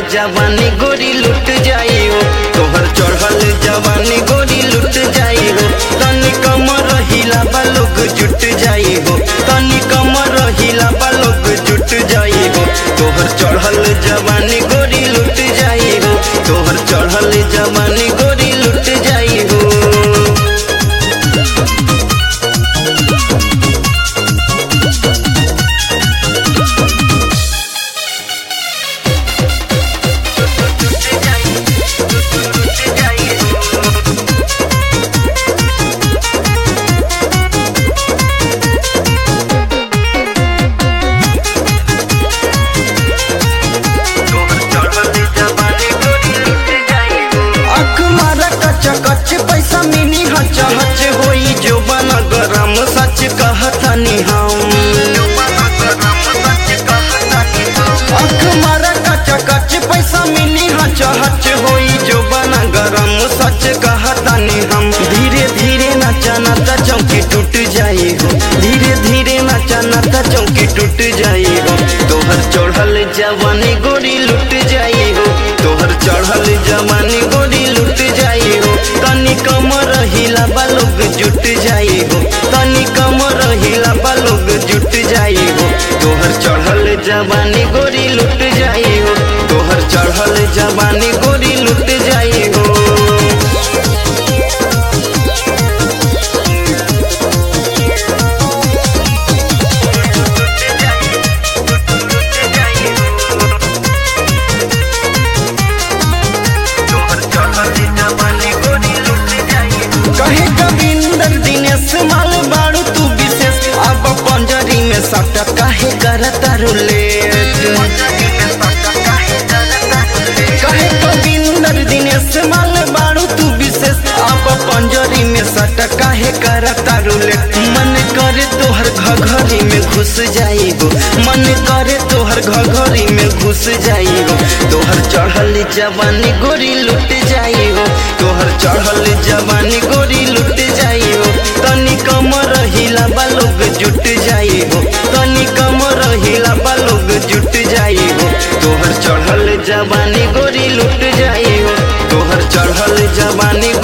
जवानी गोरी लुट जाई हो, तोहर चढ़ल जवानी गोरी लुट जाई हो। तनी कमर हिला बा लोग जुट जाई हो, तनी कमर हिला बा लोग जुट जाई हो। तोहर चढ़ल जवानी गोरी लुट जाई हो, तोहर चढ़ल जवानी गोरी लुट जाई हो। कच पैसा मिनी हच हच होई जो बना गरम सच कहतनी हम। अख मारा कच कच पैसा मिनी हच हच होई जो बना गरम सच कहतनी हम। धीरे धीरे नचाना त चौकी टूट जाई हो, धीरे धीरे नचाना त चौकी टूट जाई हो। तोहर चढ़ल जवानी गोरी लुट जाई हो, तोहर चढ़ल जवानी गोरी लुट जाई हो। तनी कमर हिला बा लोग जुट जाई हो, तनी कमर हिला बा लोग जुट जाई हो। तोहर चढ़ल जवानी गोरी लुट जाई हो, तोहर चढ़ल जवानी गोरी लुट जाई हो। कहे गोविंदर दिनेश माल बाड़ू तू विशेष, अब पंजरी में सट काहे करता रुलेट। कहे गोविंदर दिनेश माल बाड़ू तू विशेष, अब पंजरी में सट काहे करता रुलेट। मन करे तोहर घघरी में घुस जाई हो, मन करे तोहर घघरी में घुस जाई हो। तोहर चढ़ल जवानी गोरी लुट जाई हो, तोहर चढ़ल जवानी गोरी लुट जाई हो। तनी कमर हिला बा लोग जुट जाई हो, तनी कमर हिला बा लोग जुट जाई हो। तोहर चढ़ल जवानी गोरी लुट जाई हो, तोहर चढ़ल जवानी